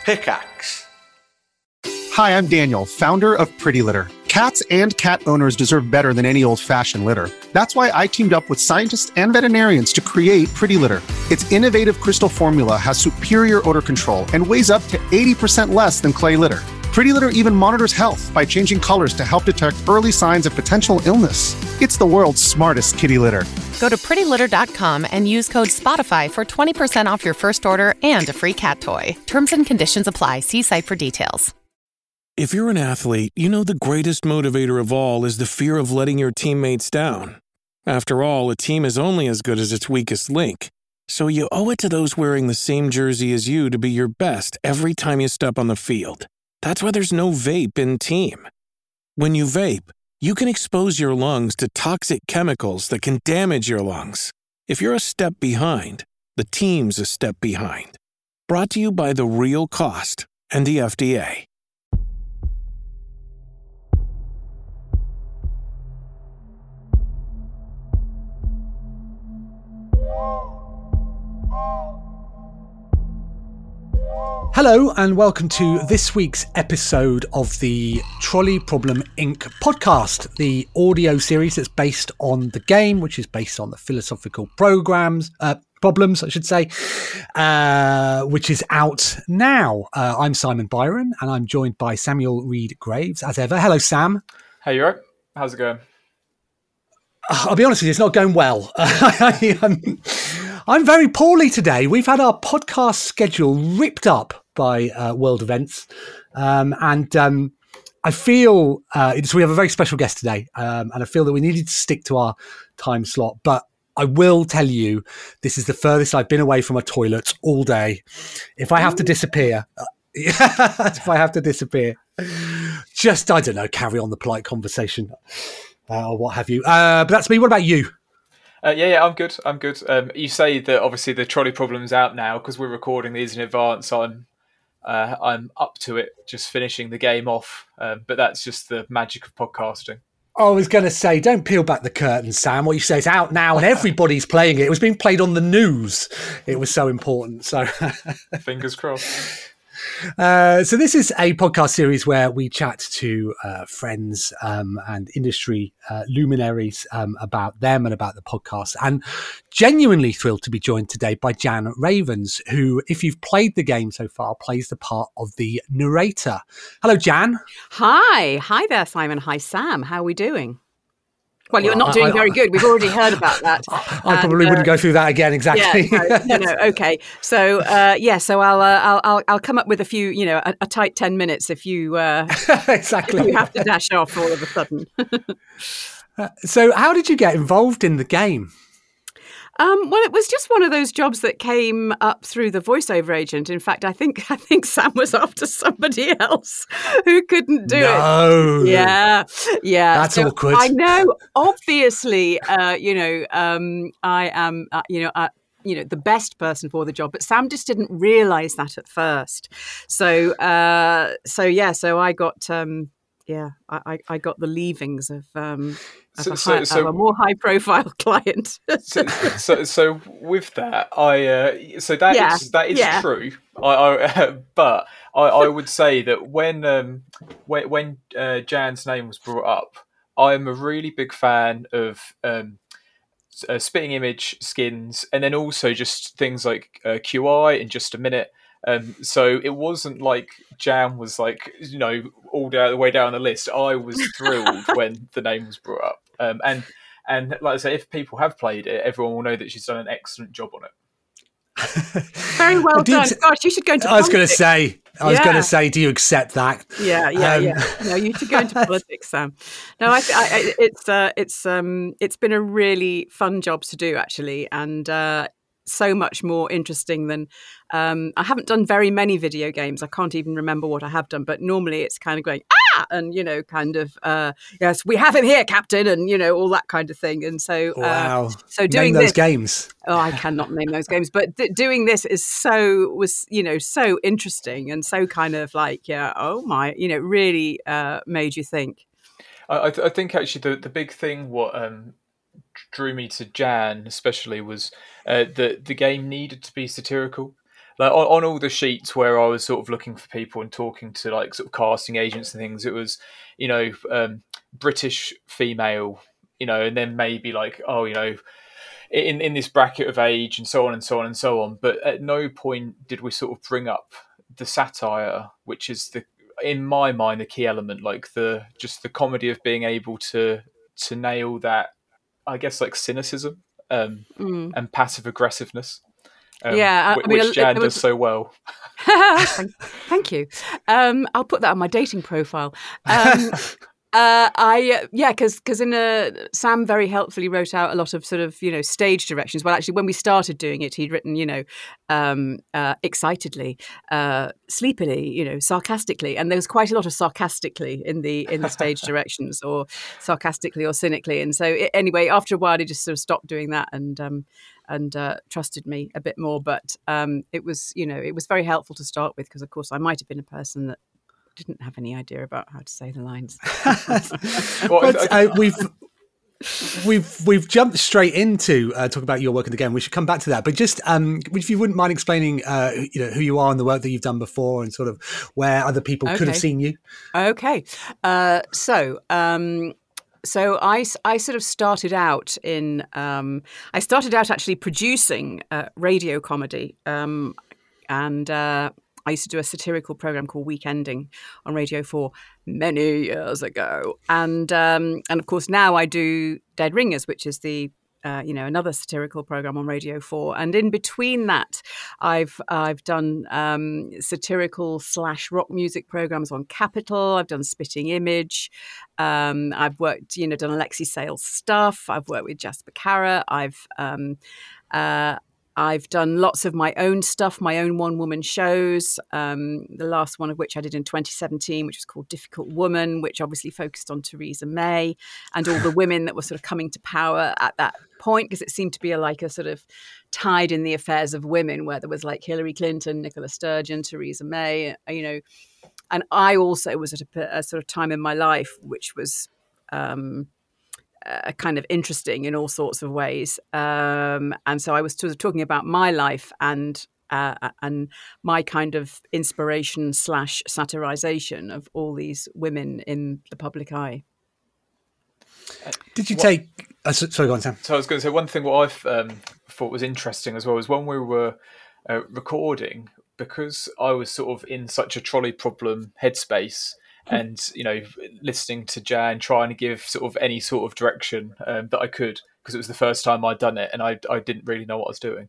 Pickaxe. Hi, I'm Daniel, founder of Pretty Litter. Cats and cat owners deserve better than any old-fashioned litter. That's why I teamed up with scientists and veterinarians to create Pretty Litter. Its innovative crystal formula has superior odor control and weighs up to 80% less than clay litter. Pretty Litter even monitors health by changing colors to help detect early signs of potential illness. It's the world's smartest kitty litter. Go to prettylitter.com and use code SPOTIFY for 20% off your first order and a free cat toy. Terms and conditions apply. See site for details. If you're an athlete, you know the greatest motivator of all is the fear of letting your teammates down. After all, a team is only as good as its weakest link. So you owe it to those wearing the same jersey as you to be your best every time you step on the field. That's why there's no vape in team. When you vape, you can expose your lungs to toxic chemicals that can damage your lungs. If you're a step behind, the team's a step behind. Brought to you by The Real Cost and the FDA. Hello and welcome to this week's episode of the Trolley Problem Inc. podcast, the audio series that's based on the game, which is based on the philosophical problems, I should say, which is out now. I'm Simon Byron and I'm joined by Samuel Reed Graves as ever. Hello, Sam. Hey, you all right? How's it going? I'll be honest with you, it's not going well. I'm very poorly today. We've had our podcast schedule ripped up by world events. I feel, so we have a very special guest today. And I feel that we needed to stick to our time slot. But I will tell you, this is the furthest I've been away from a toilet all day. If I have to disappear, just, I don't know, carry on the polite conversation or what have you. But that's me. What about you? Yeah, I'm good. You say that obviously the trolley problem's out now because we're recording these in advance. I'm up to it, just finishing the game off. But that's just the magic of podcasting. I was going to say, don't peel back the curtain, Sam. What you say is out now and everybody's playing it. It was being played on the news. It was so important. So fingers crossed. So this is a podcast series where we chat to friends and industry luminaries about them and about the podcast. And genuinely thrilled to be joined today by Jan Ravens, who, if you've played the game so far, plays the part of the narrator. Hello, Jan. Hi there, Simon. Hi, Sam. How are we doing? Well, you're not doing very good. We've already heard about that. I probably wouldn't go through that again. Exactly. Yeah, no. Okay. So, So I'll come up with a few, a tight 10 minutes if you exactly. If you have to dash off all of a sudden. So, how did you get involved in the game? Well, it was just one of those jobs that came up through the voiceover agent. In fact, I think Sam was after somebody else who couldn't do it. Yeah. That's awkward. I know. Obviously, I am, the best person for the job, but Sam just didn't realise that at first. So I got. I got the leavings of a more high-profile client. so with that, that is true. But I would say that when Jan's name was brought up, I'm a really big fan of spitting image skins, and then also just things like QI in just a minute. So it wasn't like Jan was like, all the way down the list. I was thrilled when the name was brought up. And like I say, if people have played it, everyone will know that she's done an excellent job on it. Very well done. Gosh, you should go into politics. I was going to say, do you accept that? Yeah. No, you should go into politics, Sam. No, it's been a really fun job to do, actually, and so much more interesting than I haven't done very many video games. I can't even remember what I have done, but normally it's kind of going and yes, we have him here, Captain, and all that kind of thing. And so wow, so doing name those games. Oh, I cannot name those games, but doing this was so interesting and so kind of like really made you think. I think actually the big thing what drew me to Jan especially was that the game needed to be satirical. like on all the sheets where I was sort of looking for people and talking to like sort of casting agents and things, it was, British female, and then maybe like, in this bracket of age and so on and so on and so on. But at no point did we sort of bring up the satire, which is in my mind, the key element, like the comedy of being able to nail that, I guess, like cynicism and passive aggressiveness. Which Jan does so well. Thank you. I'll put that on my dating profile. Because Sam very helpfully wrote out a lot of sort of stage directions. Well, actually, when we started doing it, he'd written excitedly, sleepily, sarcastically, and there was quite a lot of sarcastically in the stage directions, or sarcastically or cynically. And so anyway, after a while, he just sort of stopped doing that and trusted me a bit more. But it was very helpful to start with, because of course I might have been a person that didn't have any idea about how to say the lines. We've jumped straight into talk about your work in the game. We should come back to that, but just if you wouldn't mind explaining, who you are and the work that you've done before, and sort of where other people could have seen you. Okay, so I sort of started out actually producing radio comedy, and I used to do a satirical program called Weekending on Radio 4 many years ago, and of course now I do Dead Ringers, which is the another satirical program on Radio 4. And in between that, I've done satirical / rock music programs on Capital. I've done Spitting Image. I've worked, done Alexi Sales stuff. I've worked with Jasper Carrott. I've done lots of my own stuff, my own one-woman shows, the last one of which I did in 2017, which was called Difficult Woman, which obviously focused on Theresa May and all the women that were sort of coming to power at that point, because it seemed to be a sort of tide in the affairs of women, where there was like Hillary Clinton, Nicola Sturgeon, Theresa May, And I also was at a sort of time in my life which was kind of interesting in all sorts of ways, and so I was sort of talking about my life and my kind of inspiration / satirization of all these women in the public eye. Did you take? Sorry, go on, Sam. So I was going to say, one thing what I thought was interesting as well is when we were recording, because I was sort of in such a trolley problem headspace. And, listening to Jan, trying to give sort of any sort of direction that I could, because it was the first time I'd done it and I didn't really know what I was doing.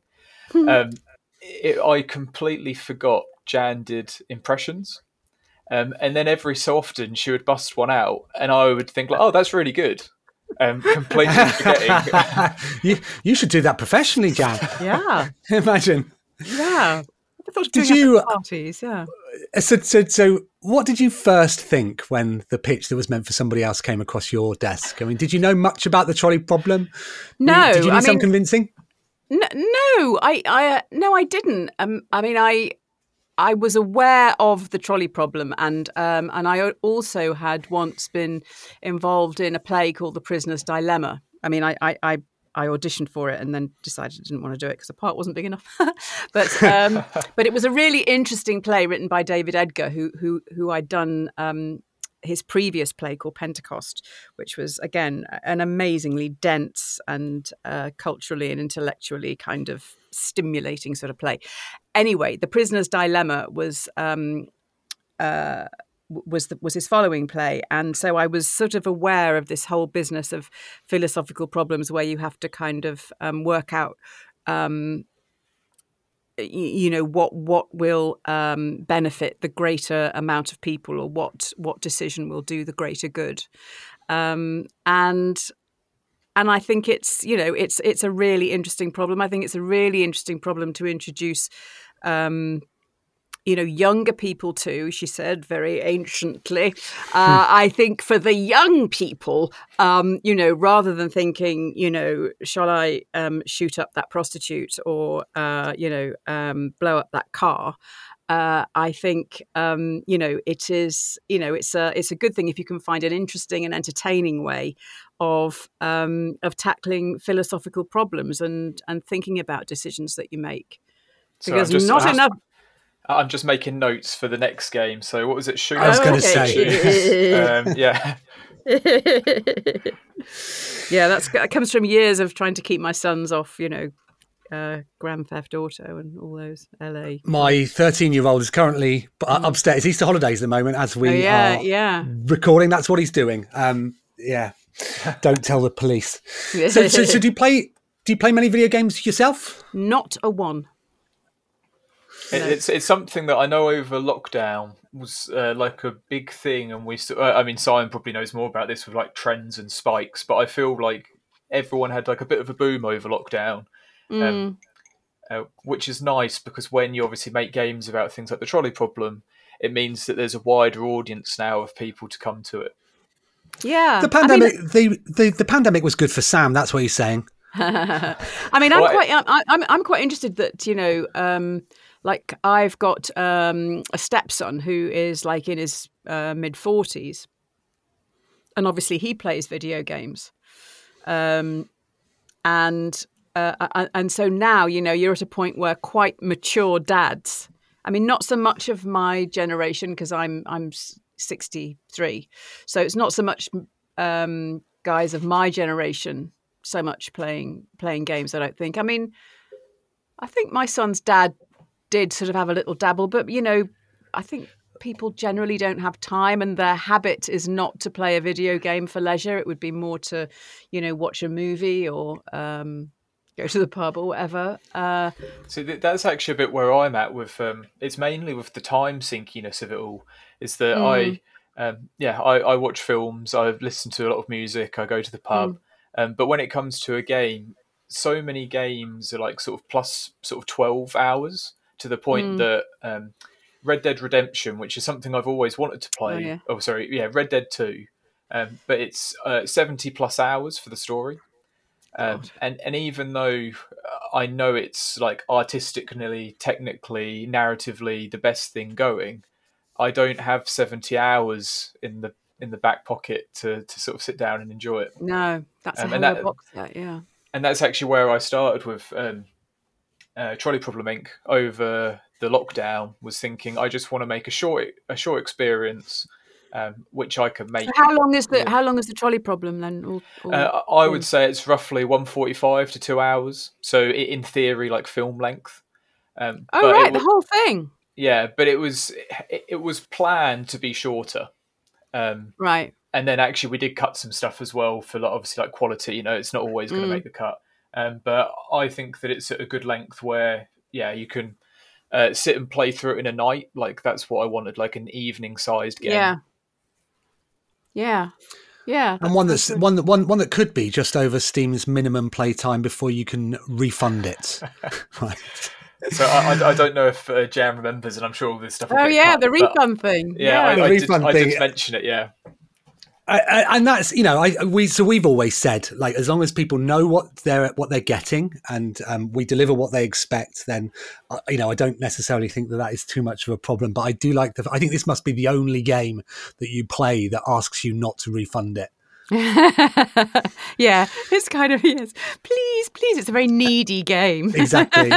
I completely forgot Jan did impressions. And then every so often she would bust one out and I would think, like, oh, that's really good. Completely forgetting. You should do that professionally, Jan. Yeah. Imagine. Yeah. I thought did you parties? Yeah. So what did you first think when the pitch that was meant for somebody else came across your desk? I mean, did you know much about the trolley problem? No. Did you need some convincing? No, I didn't. I was aware of the trolley problem, and I also had once been involved in a play called The Prisoner's Dilemma. I mean, I auditioned for it and then decided I didn't want to do it because the part wasn't big enough. But it was a really interesting play written by David Edgar, who I'd done his previous play called Pentecost, which was, again, an amazingly dense and culturally and intellectually kind of stimulating sort of play. Anyway, The Prisoner's Dilemma was his following play, and so I was sort of aware of this whole business of philosophical problems where you have to kind of work out what will benefit the greater amount of people, or what decision will do the greater good, and I think it's a really interesting problem. I think it's a really interesting problem to introduce younger people too, she said very anciently. I think for the young people, rather than thinking, shall I shoot up that prostitute or, blow up that car? I think, it is, it's a good thing if you can find an interesting and entertaining way of tackling philosophical problems and thinking about decisions that you make. Because not enough. I'm just making notes for the next game. So what was it? I was going to say. Yeah. Yeah, that comes from years of trying to keep my sons off, Grand Theft Auto and all those LA. My 13-year-old is currently upstairs. It's Easter holidays at the moment as we are recording. That's what he's doing. Don't tell the police. So do you play many video games yourself? Not a one. It's something that I know over lockdown was like a big thing, and Simon probably knows more about this with like trends and spikes, but I feel like everyone had like a bit of a boom over lockdown. Which is nice because when you obviously make games about things like the trolley problem, it means that there's a wider audience now of people to come to it. Yeah, the pandemic. The pandemic was good for Sam. That's what he's saying. I'm quite interested that like I've got a stepson who is like in his mid-40s, and obviously he plays video games, and so now, you're at a point where quite mature dads, not so much of my generation because I'm 63. So it's not so much guys of my generation so much playing games, I don't think. I think my son's dad did sort of have a little dabble, but, I think people generally don't have time and their habit is not to play a video game for leisure. It would be more to, watch a movie or go to the pub or whatever. So that's actually a bit where I'm at with, it's mainly with the time sinkiness of it all, is that I watch films, I listen to a lot of music, I go to the pub, but when it comes to a game, so many games are like sort of plus sort of 12 hours to the point that Red Dead Redemption, which is something I've always wanted to play, Red Dead 2, but it's 70 plus hours for the story. And even though I know it's like artistically, technically, narratively the best thing going, I don't have 70 hours in the back pocket to sort of sit down and enjoy it. No, that's a hell of a box set, yeah. And that's actually where I started with Trolley Problem Inc. over the lockdown, was thinking I just want to make a short experience. Which I can make. So how long is the trolley problem then? I would say it's roughly 145 to 2 hours. So in theory, like film length. The whole thing. Yeah, but it was planned to be shorter. Right. And then actually we did cut some stuff as well for obviously like quality. It's not always going to make the cut. But I think that it's at a good length where you can sit and play through it in a night. Like that's what I wanted, like an evening-sized game. Yeah, and one that could be just over Steam's minimum playtime before you can refund it. Right. So I don't know if Jan remembers, and I'm sure all this stuff. The refund thing. Yeah, I did mention it. Yeah. And that's we've always said, like, as long as people know what they're getting and we deliver what they expect, then I don't necessarily think that is too much of a problem. But I do like I think this must be the only game that you play that asks you not to refund it. Yeah, it's kind of, yes, please, it's a very needy game. Exactly.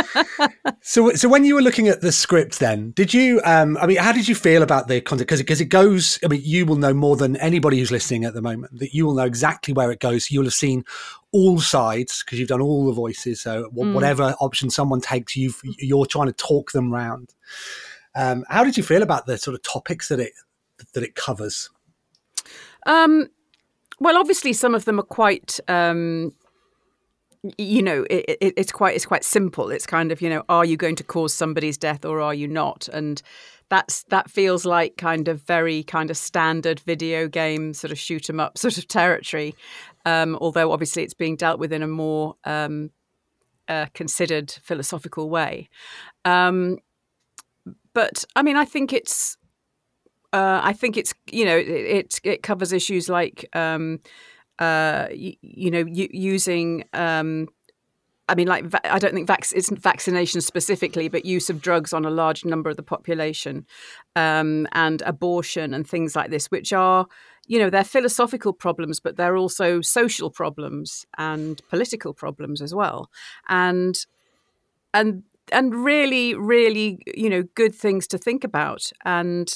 So when you were looking at the script then, did you how did you feel about the content? Because it goes, you will know more than anybody who's listening at the moment, that you will know exactly where it goes. You'll have seen all sides because you've done all the voices, so whatever option someone takes, you're trying to talk them round. How did you feel about the sort of topics that it covers? Well, obviously, some of them are quite, it's quite simple. It's kind of, are you going to cause somebody's death or are you not? And that feels like kind of very kind of standard video game sort of shoot 'em up sort of territory. Although obviously it's being dealt with in a more considered philosophical way. But I think it's. It covers issues like using I don't think it's vaccination specifically, but use of drugs on a large number of the population, and abortion and things like this, which are they're philosophical problems, but they're also social problems and political problems as well, and really, really, good things to think about. And,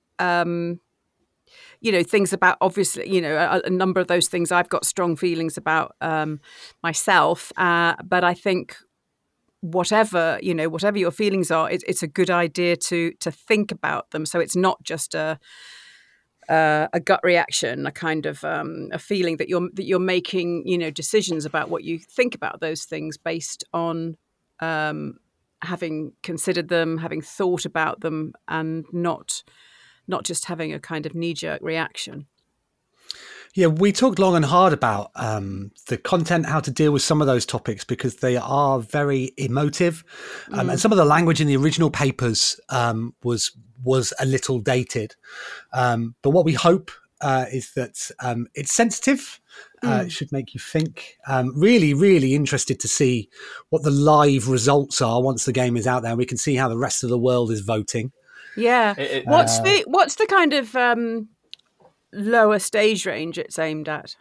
things about, obviously, a number of those things I've got strong feelings about myself. But I think whatever your feelings are, it's a good idea to think about them. So it's not just a gut reaction, a kind of a feeling that you're making, decisions about what you think about those things based on having considered them, having thought about them, and not just having a kind of knee-jerk reaction. Yeah, we talked long and hard about the content, how to deal with some of those topics, because they are very emotive. And some of the language in the original papers was a little dated. But what we hope is that it's sensitive. It should make you think. Really, really interested to see what the live results are once the game is out there. We can see how the rest of the world is voting. Yeah. What's the kind of lowest age range it's aimed at?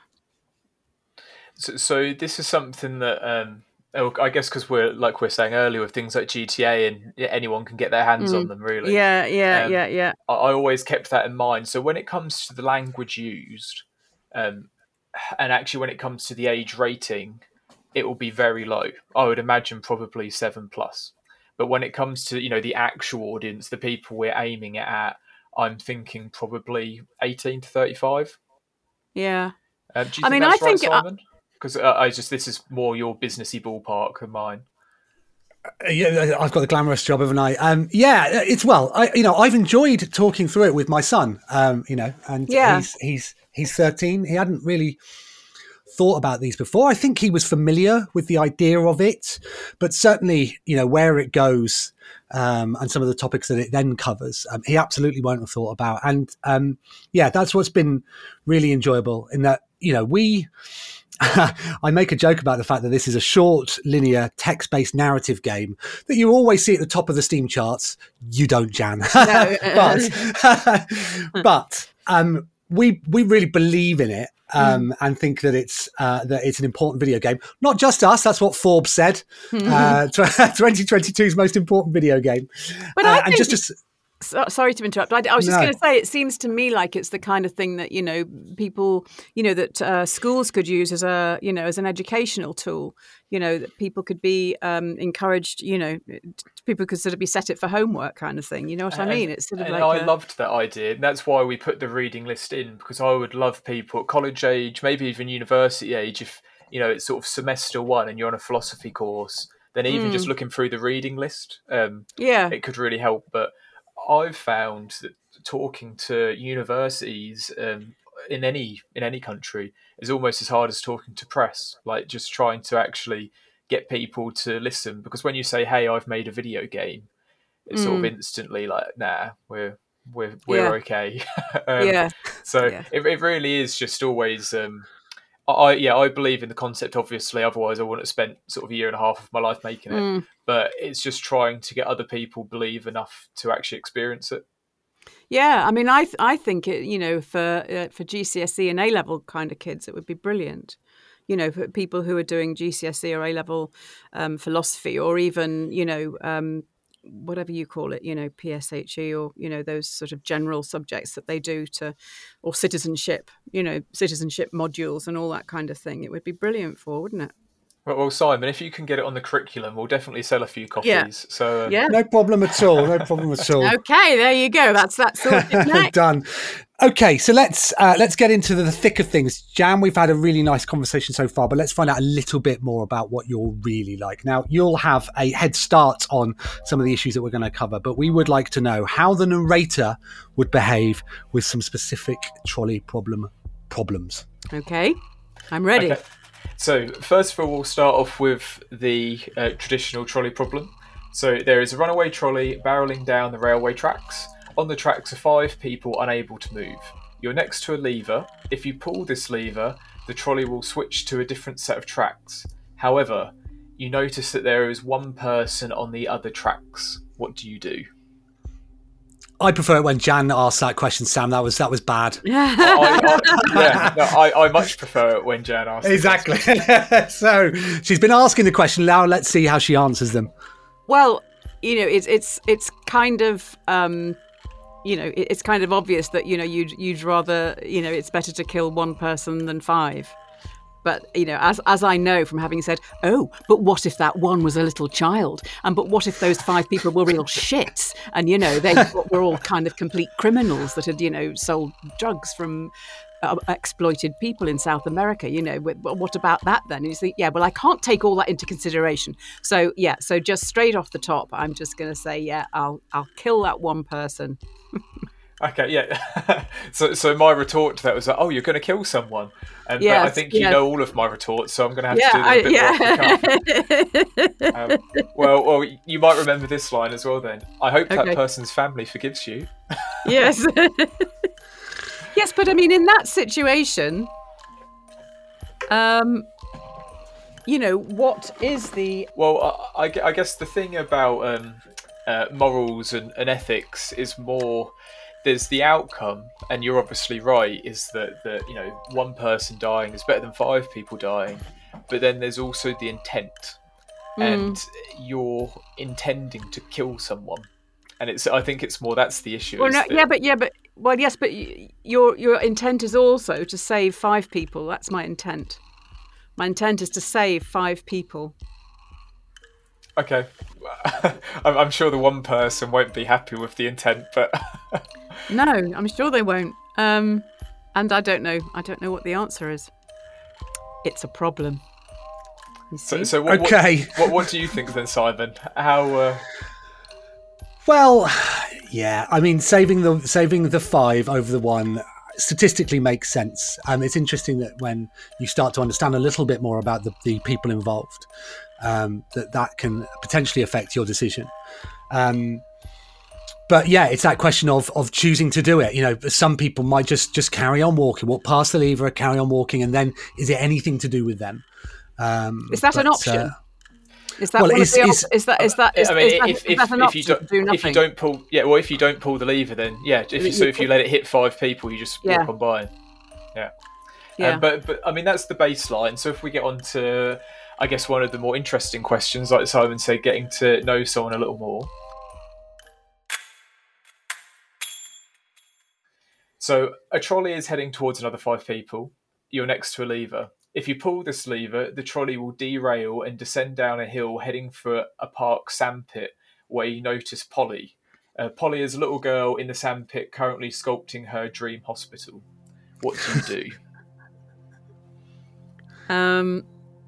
So this is something that I guess because we're saying earlier with things like GTA, and anyone can get their hands on them, really. Yeah. I always kept that in mind. So when it comes to the language used, and actually when it comes to the age rating, it will be very low. I would imagine probably 7+. But when it comes to the actual audience, the people we're aiming it at, I'm thinking probably 18 to 35. Yeah. Do you think that's right, Simon? Because this is more your businessy ballpark than mine. Yeah, I've got the glamorous job, haven't I? I've enjoyed talking through it with my son. He's 13. He hadn't really thought about these before. I think he was familiar with the idea of it, but certainly, where it goes and some of the topics that it then covers, he absolutely won't have thought about. And that's what's been really enjoyable in that, I make a joke about the fact that this is a short, linear, text-based narrative game that you always see at the top of the Steam charts. You don't, Jan. No. but we really believe in it. And think that it's an important video game. Not just us. That's what Forbes said. 2022's most important video game. But I think, sorry to interrupt. I was just going to say, it seems to me like it's the kind of thing that people that schools could use as as an educational tool. That people could be encouraged. People could sort of be set it for homework, kind of thing. You know what I mean? It's sort of I loved that idea. And that's why we put the reading list in, because I would love people at college age, maybe even university age, if it's sort of semester 1 and you're on a philosophy course, then even just looking through the reading list, it could really help. But I've found that talking to universities in any country is almost as hard as talking to press, like just trying to actually get people to listen. Because when you say, hey, I've made a video game, it's sort of instantly like, nah, we're okay. So it really is just always I believe in the concept, obviously, otherwise I wouldn't have spent sort of a year and a half of my life making it. But it's just trying to get other people believe enough to actually experience it. Yeah, I mean, I think it, for GCSE and A-level kind of kids, it would be brilliant. For people who are doing GCSE or A-level philosophy, or even, whatever you call it, PSHE, or, those sort of general subjects that they do or citizenship, citizenship modules and all that kind of thing. It would be brilliant for, wouldn't it? Well, Simon, if you can get it on the curriculum, we'll definitely sell a few copies. Yeah. So no problem at all. No problem at all. Okay, there you go. That's sorted. Done. Okay, so let's get into the thick of things. Jan, we've had a really nice conversation so far, but let's find out a little bit more about what you're really like. Now, you'll have a head start on some of the issues that we're going to cover, but we would like to know how the narrator would behave with some specific trolley problems. Okay, I'm ready. Okay. So first of all, we'll start off with the traditional trolley problem. So there is a runaway trolley barreling down the railway tracks. On the tracks are 5 people unable to move. You're next to a lever. If you pull this lever, the trolley will switch to a different set of tracks. However, you notice that there is one person on the other tracks. What do you do? I prefer it when Jan asks that question, Sam. That was bad. I much prefer it when Jan asks. Exactly. So she's been asking the question. Now let's see how she answers them. Well, it's kind of it's kind of obvious that you'd rather it's better to kill one person than 5. But as I know from having said, oh, but what if that one was a little child? And but what if those 5 people were real shits? And they were all kind of complete criminals that had sold drugs from exploited people in South America. What about that then? And you think, yeah, well, I can't take all that into consideration. So so just straight off the top, I'm just going to say, yeah, I'll kill that one person. Okay, yeah. So my retort to that was like, oh, you're going to kill someone. But I think you know all of my retorts, so I'm going to have to do them a bit more off the cuff. Well, you might remember this line as well then. I hope that person's family forgives you. Yes. Yes, but I mean, in that situation, what is the... Well, I guess the thing about morals and ethics is more... There's the outcome, and you're obviously right, is that one person dying is better than 5 people dying. But then there's also the intent, and you're intending to kill someone, and I think it's more that's the issue. Well, but your intent is also to save 5 people. That's my intent. My intent is to save 5 people. Okay, I'm sure the one person won't be happy with the intent, but. No, I'm sure they won't. And I don't know. I don't know what the answer is. It's a problem. So what do you think then, Simon? How? Well, yeah. I mean, saving the 5 over the 1 statistically makes sense. It's interesting that when you start to understand a little bit more about the people involved, that can potentially affect your decision. But yeah, it's that question of choosing to do it. Some people might just carry on walking, walk past the lever, carry on walking, and then is it anything to do with them? Is that an option? Is that an option to do nothing? If you don't pull, if you don't pull the lever, then if you let it hit 5 people, you just walk on by. Yeah. But I mean that's the baseline. So if we get on to, I guess, one of the more interesting questions, like Simon said, getting to know someone a little more. So a trolley is heading towards another 5 people. You're next to a lever. If you pull this lever, the trolley will derail and descend down a hill heading for a park sandpit where you notice Polly. Polly is a little girl in the sandpit currently sculpting her dream hospital. What do you do?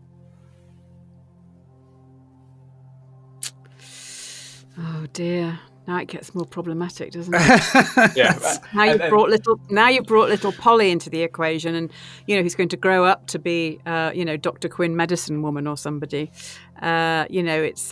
Oh dear. Now it gets more problematic, doesn't it? Yeah. Now you've brought little Polly into the equation, and he's going to grow up to be Dr. Quinn medicine woman or somebody. It's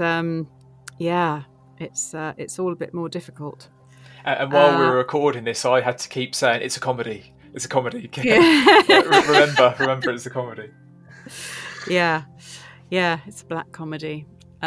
all a bit more difficult. And while we were recording this, I had to keep saying it's a comedy. It's a comedy. Remember, it's a comedy. Yeah, it's a black comedy.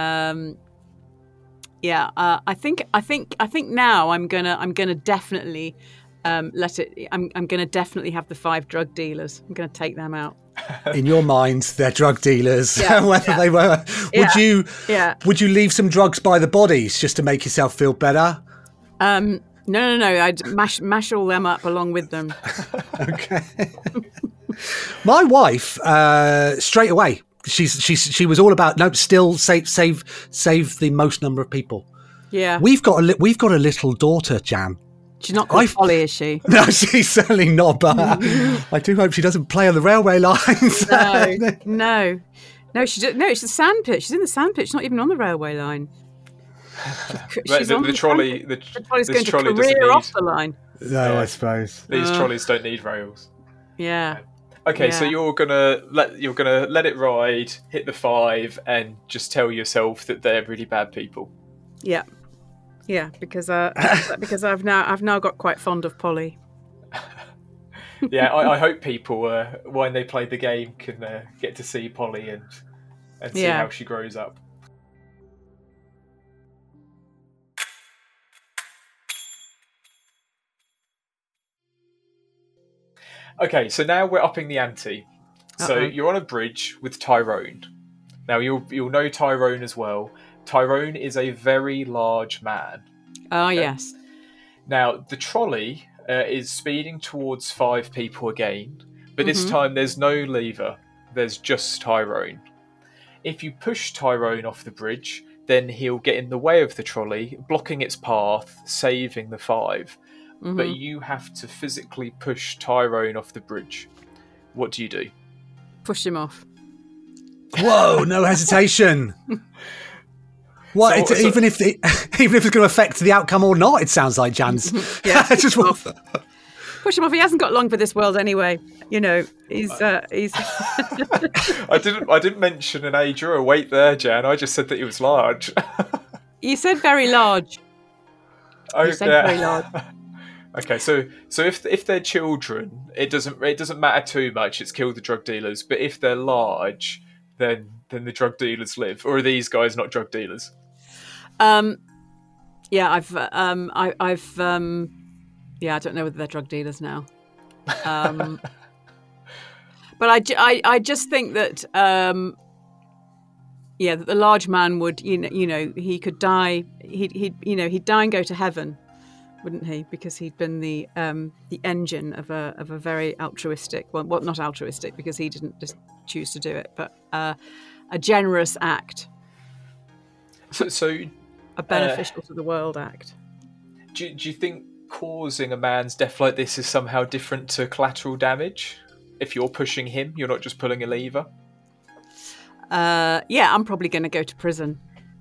I think now I'm gonna definitely let it. I'm gonna definitely have the 5 drug dealers. I'm gonna take them out. In your mind, they're drug dealers. Whether they were, would you leave some drugs by the bodies just to make yourself feel better? No. I'd mash all them up along with them. Okay. My wife, straight away. She was all about still save the most number of people. Yeah, we've got a little daughter, Jan. She's not called Polly, is she? No, she's certainly not. But I do hope she doesn't play on the railway lines. No, she's the sandpit. She's in the sandpit. She's not even on the railway line. The trolley's going to career off the line. No, I suppose these trolleys don't need rails. Yeah. Okay, so you're gonna let it ride, hit the 5, and just tell yourself that they're really bad people. Yeah, because I've now got quite fond of Polly. Yeah, I hope people when they play the game can get to see Polly and see how she grows up. Okay, so now we're upping the ante. So you're on a bridge with Tyrone. Now you'll know Tyrone as well, Tyrone is a very large man. Oh, yes. Now, the trolley is speeding towards 5 people again, but this time there's no lever. There's just Tyrone. If you push Tyrone off the bridge, then he'll get in the way of the trolley, blocking its path, saving the 5. But you have to physically push Tyrone off the bridge. What do you do? Push him off. Whoa, no hesitation. What? Even if it's going to affect the outcome or not, it sounds like Jan's. Yeah, just push him off. He hasn't got long for this world anyway. You know, he's. I didn't mention an age or a weight there, Jan. I just said that he was large. You said very large. You said very large. Okay, so if they're children, it doesn't matter too much. It's kill the drug dealers. But if they're large, then the drug dealers live. Or are these guys not drug dealers? Yeah, I don't know whether they're drug dealers now. But I just think that that the large man would he could die. He'd die and go to heaven, wouldn't he? Because he'd been the engine of a very altruistic, well, not altruistic because he didn't just choose to do it, but a generous act. So a beneficial to the world act. Do you think causing a man's death like this is somehow different to collateral damage? If you're pushing him, you're not just pulling a lever? Yeah, I'm probably going to go to prison.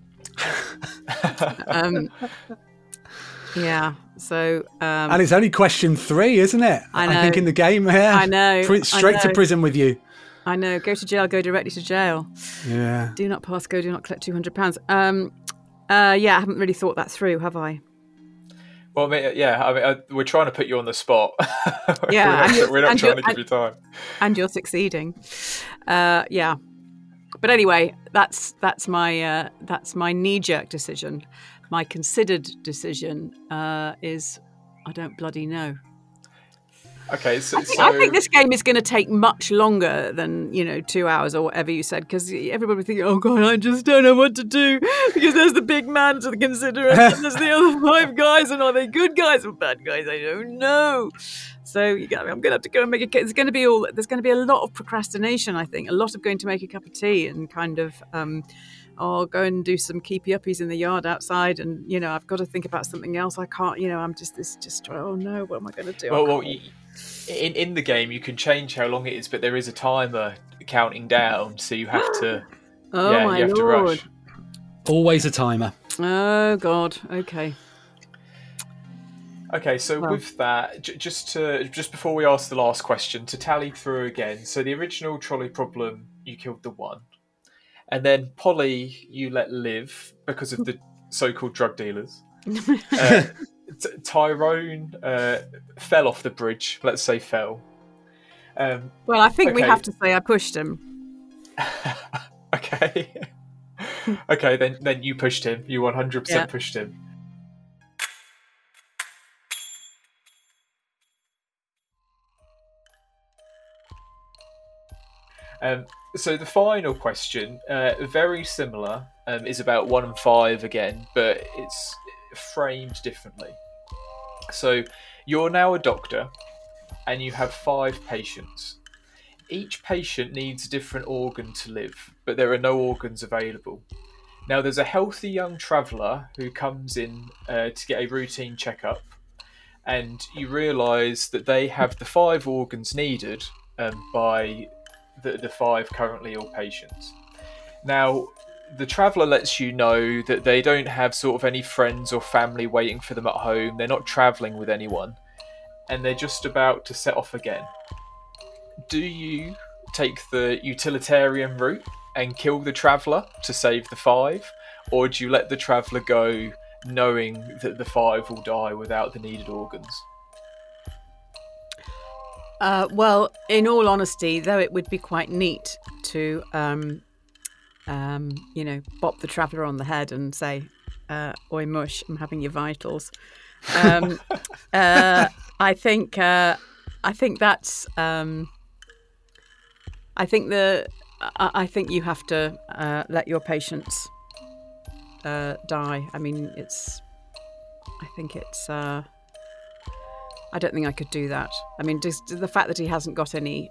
Yeah, so... and it's only question 3, isn't it? I know. I think in the game here. I know. Straight to prison with you. I know. Go to jail, go directly to jail. Yeah. Do not pass go, do not collect £200. I haven't really thought that through, have I? Well, we're trying to put you on the spot. Yeah, we're not trying to give you time. And you're succeeding. Yeah. But anyway, that's my knee-jerk decision. My considered decision is I don't bloody know. Okay, so I think this game is going to take much longer than 2 hours or whatever you said, because everybody would think, oh god, I just don't know what to do because there's the big man to consider and there's the other 5 guys, and are they good guys or bad guys? I don't know. So I'm going to have to go and make a. There's going to be a lot of procrastination. I think a lot of going to make a cup of tea and kind of. I'll go and do some keepy-uppies in the yard outside, and I've got to think about something else. I can't. I'm just. Oh no, what am I going to do? Well, in the game you can change how long it is, but there is a timer counting down, so you have to. Oh my you have Lord. to rush. Always a timer. Oh God. Okay. Okay, so with that, just before we ask the last question, to tally through again. So the original trolley problem, you killed the 1. And then Polly, you let live because of the so-called drug dealers. Tyrone fell off the bridge. Let's say fell. Well, I think we have to say I pushed him. Okay. Okay, then you pushed him. You 100% pushed him. So the final question, very similar, is about 1 and 5 again, but it's framed differently. So you're now a doctor, and you have 5 patients. Each patient needs a different organ to live, but there are no organs available. Now there's a healthy young traveller who comes in to get a routine checkup, and you realise that they have the 5 organs needed by the 5 currently ill patients. Now, the traveller lets you know that they don't have sort of any friends or family waiting for them at home. They're not travelling with anyone, and they're just about to set off again. Do you take the utilitarian route and kill the traveller to save the 5, or do you let the traveller go knowing that the 5 will die without the needed organs? Well, in all honesty, though it would be quite neat to, bop the traveller on the head and say, oi mush, I'm having your vitals. I think that's, I think you have to let your patients die. I mean, I don't think I could do that. I mean, just the fact that he hasn't got any,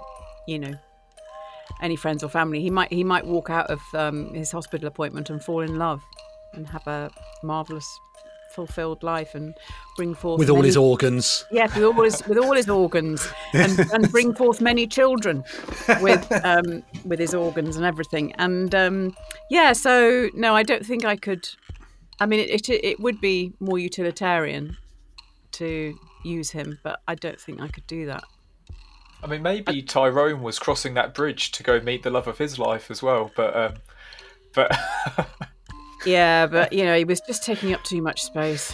any friends or family, he might walk out of his hospital appointment and fall in love and have a marvellous, fulfilled life and bring forth with all his organs. Yeah, with all his organs, and bring forth many children with his organs and everything. And so no, I don't think I could. I mean, it would be more utilitarian to use him, but I don't think I could do that. I mean, maybe Tyrone was crossing that bridge to go meet the love of his life as well, but yeah, but he was just taking up too much space.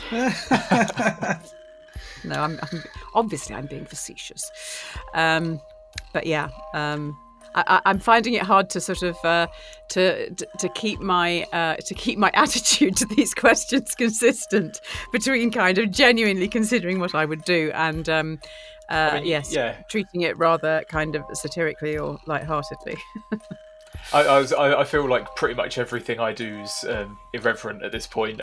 No, I'm obviously I'm being facetious, but yeah, I'm finding it hard to sort of to keep my attitude to these questions consistent between kind of genuinely considering what I would do and treating it rather kind of satirically or lightheartedly. I feel like pretty much everything I do is irreverent at this point.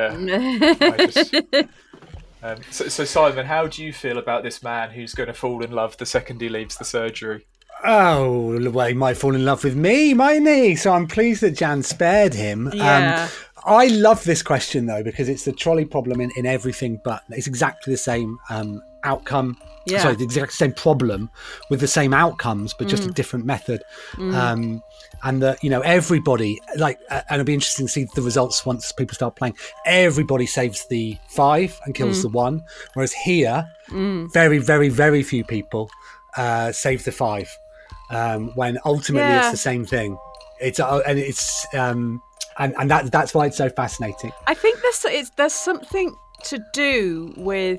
So Simon, how do you feel about this man who's going to fall in love the second he leaves the surgery? Oh, well, he might fall in love with me, mightn't he? So I'm pleased that Jan spared him. Yeah. I love this question, though, because it's the trolley problem in everything, but it's exactly the same outcome. Yeah. Sorry, the exact same problem with the same outcomes, but just a different method. And that, everybody, and it'll be interesting to see the results once people start playing. Everybody saves the 5 and kills the 1, whereas here, very, very, very few people save the 5. When ultimately it's the same thing. It's and that's why it's so fascinating. I think there's something to do with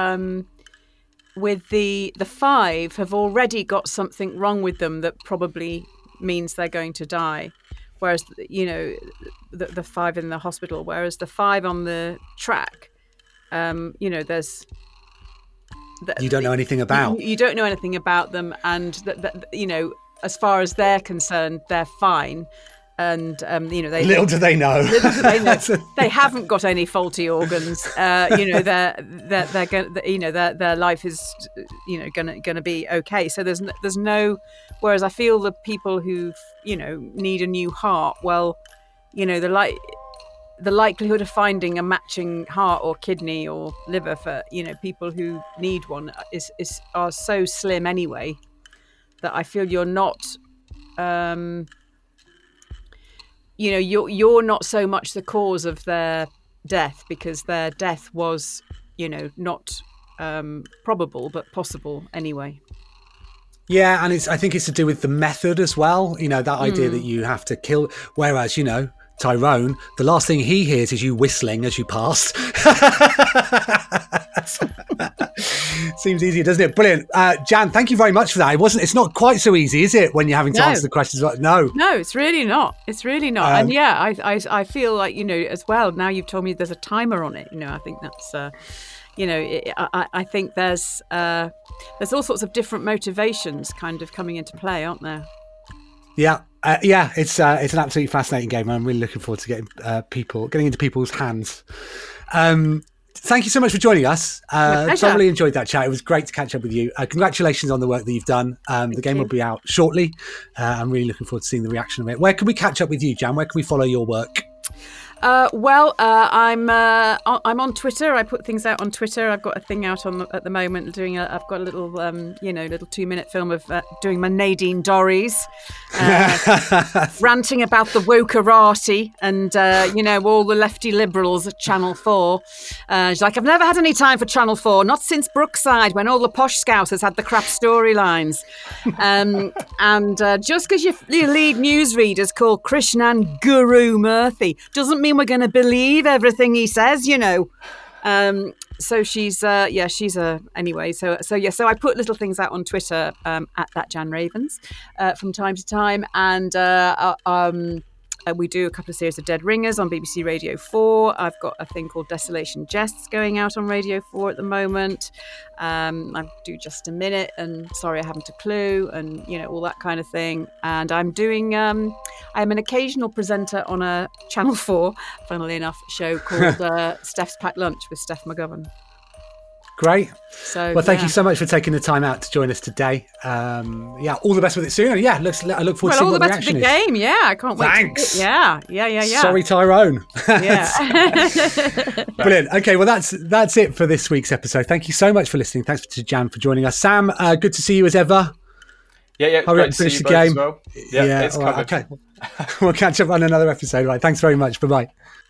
the 5 have already got something wrong with them that probably means they're going to die, whereas the 5 in the hospital, whereas the 5 on the track, there's. You don't know anything about. You don't know anything about them, and as far as they're concerned, they're fine. And little do they know. They haven't got any faulty organs. They're going. Their life is going to be okay. So there's no. Whereas I feel the people who need a new heart. Well, the likelihood of finding a matching heart or kidney or liver for people who need one are so slim anyway that I feel you're not you're not so much the cause of their death, because their death was not probable but possible anyway. Yeah, and I think it's to do with the method as well. That idea that you have to kill, whereas Tyrone, the last thing he hears is you whistling as you pass. Seems easier, doesn't it? Brilliant. Jan, thank you very much for that. It's not quite so easy, is it, when you're having to answer the questions? No, it's really not. And yeah, I feel like, as well, now you've told me there's a timer on it. I think that's, I think there's all sorts of different motivations kind of coming into play, aren't there? Yeah. It's an absolutely fascinating game. I'm really looking forward to getting into people's hands. Thank you so much for joining us. Thoroughly enjoyed that chat. It was great to catch up with you. Congratulations on the work that you've done. The game will be out shortly. I'm really looking forward to seeing the reaction of it. Where can we catch up with you, Jan? Where can we follow your work? I'm on Twitter. I put things out on Twitter. I've got a thing out at the moment I've got a little little 2-minute film of doing my Nadine Dorries, ranting about the wokerati and all the lefty liberals at Channel 4. She's like, I've never had any time for Channel 4, not since Brookside, when all the posh scousers had the crap storylines. And just because your lead newsreader's called Krishnan Guru Murthy doesn't mean we're going to believe everything he says, So she's anyway. So I put little things out on Twitter at that Jan Ravens from time to time, and We do a couple of series of Dead Ringers on BBC Radio 4. I've got a thing called Desolation Jests going out on Radio 4 at the moment. I do Just a Minute and Sorry I Haven't a Clue, and all that kind of thing. And I'm doing I'm an occasional presenter on a Channel 4, funnily enough, show called Steph's Packed Lunch with Steph McGovern. Great. So, well, thank you so much for taking the time out to join us today. All the best with it soon. And I look forward to seeing what the reaction is. All the best with the game. Yeah, I can't wait. Thanks. Yeah. Sorry, Tyrone. Yeah. Brilliant. Okay, well, that's it for this week's episode. Thank you so much for listening. Thanks to Jan for joining us. Sam, good to see you as ever. Yeah. Hurry up and finish the game. Well. Yeah, it's covered. Okay. We'll catch up on another episode. Right. Thanks very much. Bye-bye.